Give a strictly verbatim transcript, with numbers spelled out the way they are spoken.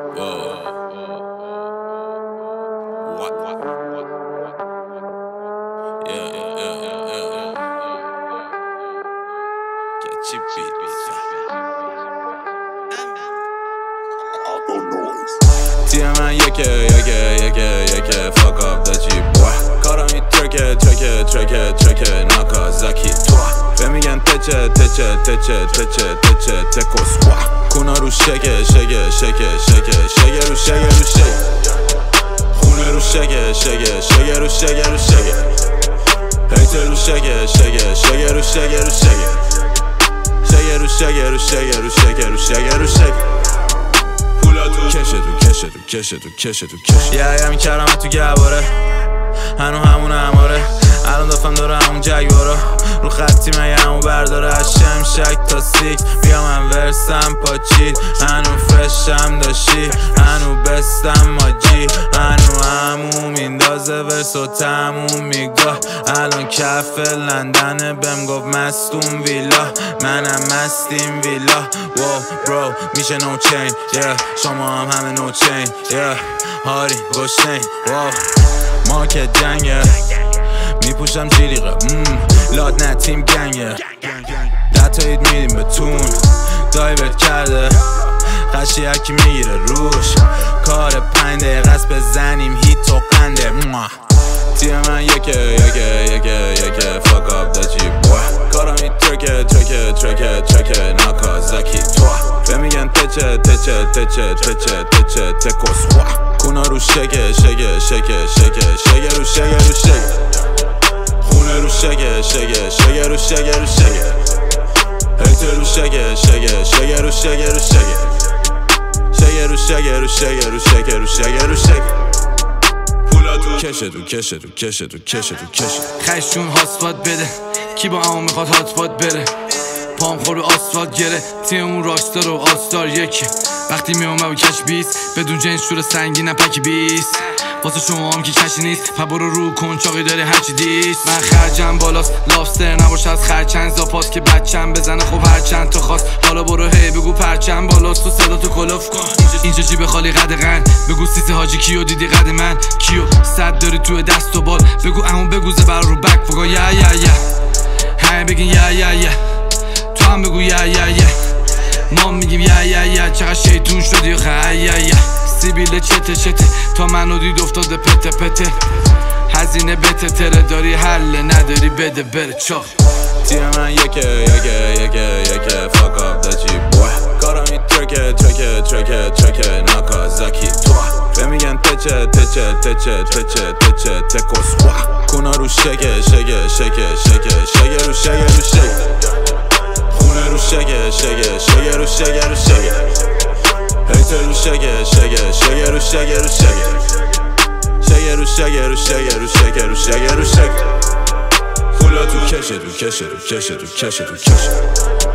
What, what, what, what? Yeah, yeah, yeah, yeah, yeah. Get your beat, beat. تیم من یکه یکه یکه یکه fuck up the G boy. کارم این ترکه ترکه ترکه ترکه ناکازاکی تو بمیگن تچه تچه تچه تچه تچه تکو سوا کونا رو شکه شکه شکه شکه شکه رو شکه رو شکه خونه رو شکه شکه شکه رو شکه رو شکه هیتر رو شکه شکه شکه رو شکه رو شکه شکه رو شکه رو شکه رو شکه رو شکه رو شکه کشه تو کشه تو کشه تو کشه تو کشه یه ایمی کردم تو گواره هنو همون هماره الان دفعم داره همون جگوارا رو خطی من یه همون برداره از شمشک تا سیک بیا من ورسم پاچید هنو فرشم داشتی هنو بستم ماجی هنو همون میندازه ورس و تموم میگاه الان کف لندنه بهم گفت مستون ویلا منم مستیم ویلا واو برو میشه نو چین yeah. شما هم همه نو چین yeah. هاری گشنین واو ما که جنگه میپوشم جیلیقه لاد نه تیم گنگه دتایید میدیم به تون دایورت کرده خشی هرکی میگیره روش کار پنج دقیقه است بزنیم هیت و قنده تیم من یکه یکه یکه یکه fuck up the G boy. کارم این ترکه ترکه ترکه ترکه ناکازاکی تو بمیگن تچه تچه تچه تچه تچه تکو سوا کونا رو شکه شکه شکه شکه شکه رو شکه رو شکه خونه رو شکه شکه شکه رو شکه رو شکه هیتر رو شکه شکه شکه رو شکه رو شکه شکه رو شکه رو شکه رو شکه رو شکه رو شکه کشه تو کشه تو کشه تو کشه تو کشه خشون هاسپات بده کی با اما میخواد هاتپات بره پام خور آسفالت گره تیمون راکستار و آستار یکی وقتی میامه و کش بیست بدون جنس شور سنگین پکی بیست واسه شما هم که کشی نیست پا برو رو کنچاقی داری هرچی دیست من خرجم بالاست لاستر نباش از خرچنگ زاپاس که بچم بزنه خوب هرچند تو خواست حالا برو هی بگو پرچم بالاست تو صدا تو کلوف کن اینجا جیب خالی قد قند بگو سیسی حاجی کیو دیدی قد من کیو صد داری تو دست و بال بگو اون بگوزه بر رو بک فگا یا یا یا همه بگین یا یا یا تو هم بگو یا یا یا ما میگیم یا یا یا چقدر شیطون شدی خیلی یا یا سیبیل چته چته تا منو دید افتاده پته پته هزینه بته تره داری حل نداری بده بره چاق تیم من یکه یکه یکه یکه fuck up the G boy. کارم این ترکه ترکه ترکه ترکه ناکازاکی تو بمیگن تچه تچه تچه تچه تچه تکو سوا کونا رو شکه شکه شکه شکه شکه رو شکه رو شکه خونه رو شکه شکه شکه رو شکه رو شکه هیتر رو شکه شکه شکه رو شکه رو شکه شکه رو شکه رو شکه رو شکه رو شکه رو شکه کشه تو کشه تو کشه تو کشه تو کشه